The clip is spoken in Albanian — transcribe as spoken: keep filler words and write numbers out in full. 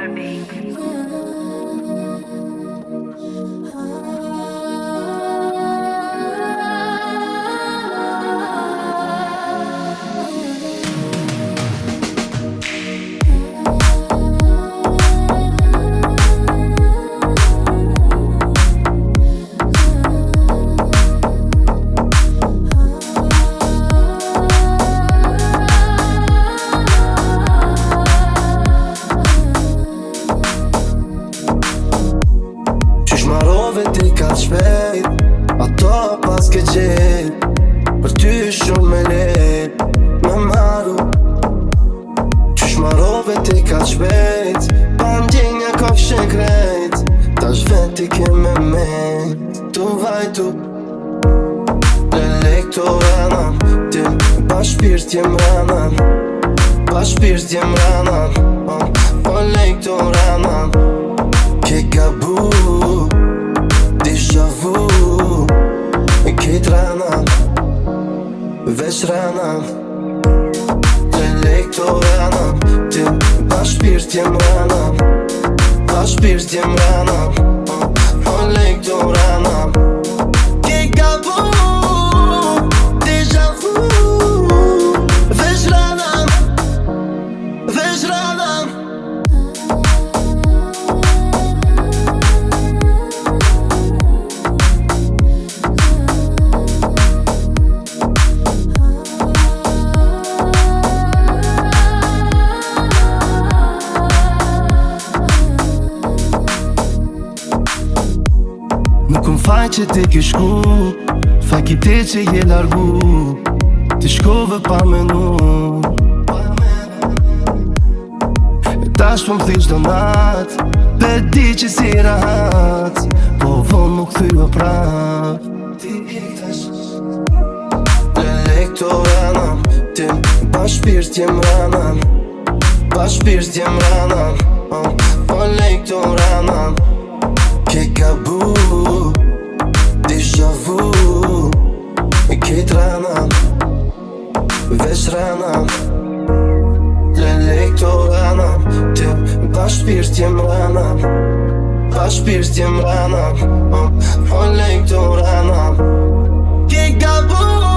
Ti ka shpejt, ato pas ke qel për ty shumë me let me maru. Qysh marove ti ka shpejt, pa ndjenja kofshe krejt, tash veti ke me mejt tu vajtu. Lele këto ranan, tim pa shpirt jem ranan, pa shpirt jem ranan, oh, po lej këto ranan, ke gabu J'avoue, e kejt ranan, veç ranan, të lej këto ranan, tim pa shpirt jem ranan, pa shpirt jem ranan, po lej këto ranan, ke gabu, déjà vu, veç ranan, veç ranan. Nuk më faj që ti ki shku, faj ki ti që je largu, ti shkove pa menu. E tash po m'thish do nat, pe di që si rahat, po vonë më këthyva prap. Lele këto ranan, tim pa shpirt jem ranan, pa shpirt jem ranan, oh, po lej këto ranan, ke gabu, déjà vu, e kejt ranan, veç ranan, lele këto ranan, tim pa shpirt jem ranan, pa shpirt jem ranan, oh, po lej këto ranan, ke gabu.